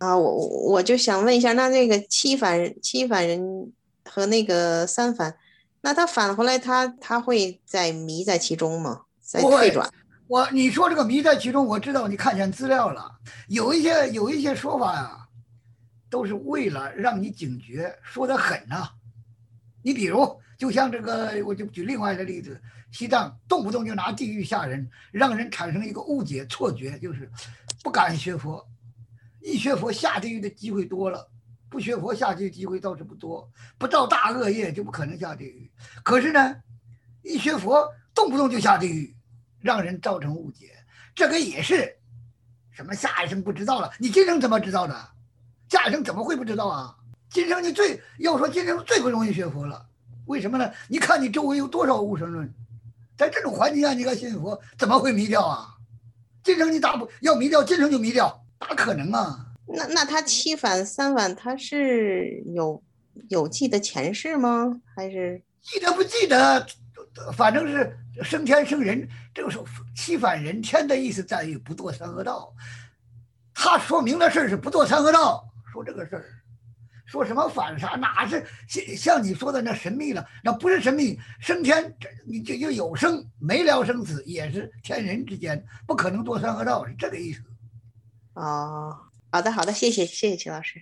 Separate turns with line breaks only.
啊，我就想问一下，那这个七反人和那个三反，那他返回来他会再迷在其中吗？再
不会。
退转？
你说这个迷在其中，我知道你看见资料了，有一些说法呀、都是为了让你警觉，说得狠呐、你比如，就像这个，我就举另外的例子，西藏动不动就拿地狱吓人，让人产生一个误解、错觉，就是不敢学佛，一学佛下地狱的机会多了，不学佛下地狱机会倒是不多，不造大恶业就不可能下地狱。可是呢，一学佛动不动就下地狱，让人造成误解，这个也是什么下一生不知道了，你今生怎么知道的？下一生怎么会不知道啊？今生你要说今生最不容易学佛了，为什么呢？你看你周围有多少无神论，在这种环境下，你敢信佛，怎么会迷掉啊？今生你打不要迷掉，今生就迷掉，哪可能啊？
那他七反三反，他是有记得前世吗？还是
记得不记得？反正是升天升人，这个时候七反人天的意思在于不堕三恶道。他说明的事是不堕三恶道，说这个事儿，说什么反杀，哪是像你说的那神秘了？那不是神秘，升天你就有生没了生死，也是天人之间，不可能堕三恶道，是这个意思。
哦，好的好的，谢谢秦老师。